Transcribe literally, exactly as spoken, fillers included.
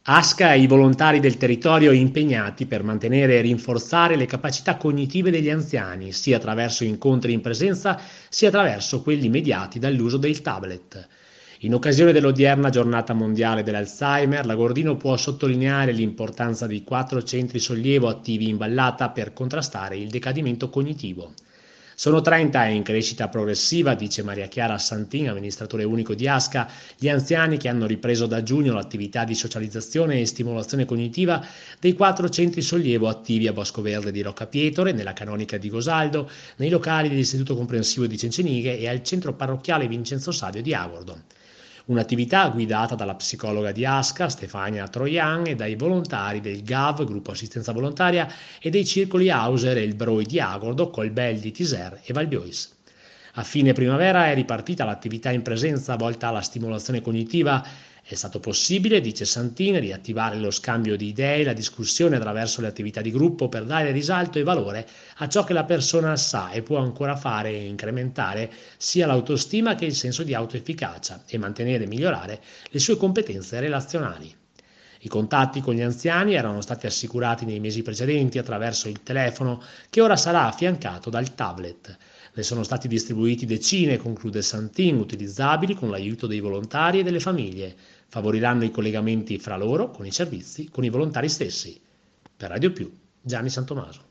ASCA e i volontari del territorio impegnati per mantenere e rinforzare le capacità cognitive degli anziani, sia attraverso incontri in presenza, sia attraverso quelli mediati dall'uso del tablet. In occasione dell'odierna giornata mondiale dell'Alzheimer, l'Agordino può sottolineare l'importanza dei quattro centri sollievo attivi in Vallata per contrastare il decadimento cognitivo. Sono trenta e in crescita progressiva, dice Maria Chiara Santin, amministratore unico di ASCA, gli anziani che hanno ripreso da giugno l'attività di socializzazione e stimolazione cognitiva dei quattro centri sollievo attivi a Bosco Verde di Rocca Pietore, nella Canonica di Gosaldo, nei locali dell'Istituto Comprensivo di Cencenighe e al centro parrocchiale Vincenzo Savio di Agordo. Un'attività guidata dalla psicologa di ASCA, Stefania Troian, e dai volontari del G A V, Gruppo Assistenza Volontaria, e dei circoli Auser e il Broi di Agordo, Colbel di Tiser e Valbiois. A fine primavera è ripartita l'attività in presenza volta alla stimolazione cognitiva. È stato possibile, dice Santin, riattivare lo scambio di idee e la discussione attraverso le attività di gruppo per dare risalto e valore a ciò che la persona sa e può ancora fare e incrementare sia l'autostima che il senso di autoefficacia e mantenere e migliorare le sue competenze relazionali. I contatti con gli anziani erano stati assicurati nei mesi precedenti attraverso il telefono, che ora sarà affiancato dal tablet. Ne sono stati distribuiti decine, conclude Santin, utilizzabili con l'aiuto dei volontari e delle famiglie. Favoriranno i collegamenti fra loro, con i servizi, con i volontari stessi. Per Radio Più, Gianni Santomaso.